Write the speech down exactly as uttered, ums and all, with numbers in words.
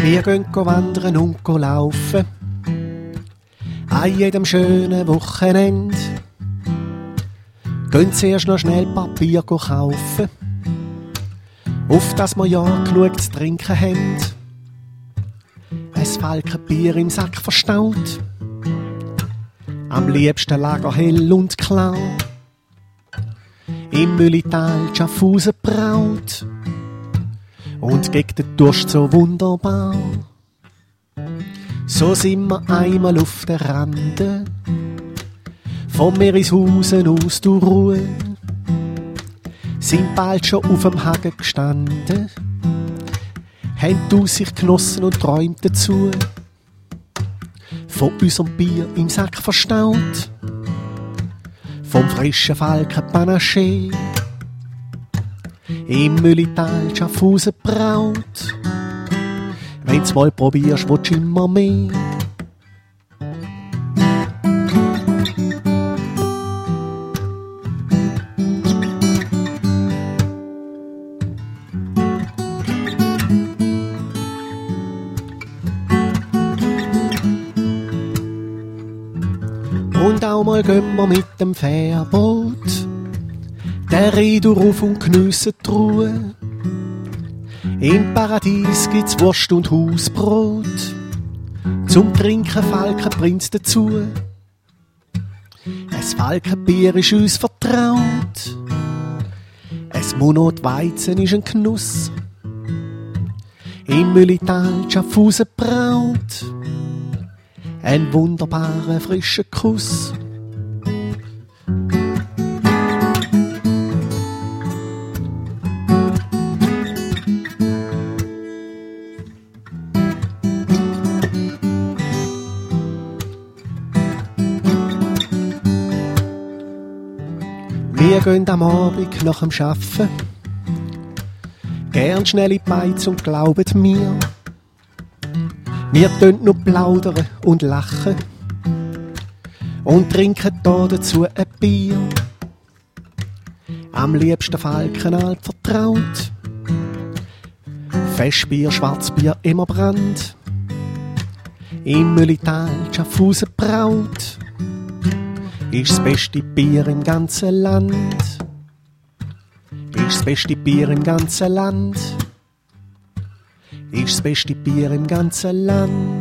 Wir gehen wandern und laufen, an jedem schönen Wochenende. Gehen zuerst noch schnell Papier kaufen, auf das wir ja genug zu trinken haben. Ein Falkenbier im Sack verstaut, am liebsten Lagerhell und klar. Im Mühlital Schaffhausen braut und gegen den Durst so wunderbar. So sind wir einmal auf der Rande vom Meerishausen aus durch Ruhe, sind bald schon auf dem Hagen gestanden, haben die Aussicht genossen und träumt dazu, von unserem Bier im Sack verstaut, vom frischen Falken Panaché, im Mühlital Schaffhausen braut. Wenn's mal probierst, willst du immer mehr. Und auch mal gehen wir mit dem Fährboot der Rhein rauf und geniessen die Ruhe. Im Paradies gibt's Wurst und Hausbrot, zum Trinken Falkenprinz dazu. Ein Falkenbier ist uns vertraut, ein Monat Weizen ist ein Genuss. Im Mühlital Schaffhausen braut ein wunderbarer frischer Kuss. Wir gehen am Abend nach dem Arbeiten gern schnell in die Beiz und glauben mir, wir tun nur plaudern und lachen und trinken da dazu ein Bier. Am liebsten Falkenalb vertraut, Festbier, Schwarzbier, immer Brand. Im Mühlital Schaffhausen braut, ist das beste Bier im ganzen Land. Ist das beste Bier im ganzen Land. Ist das beste Bier im ganzen Land.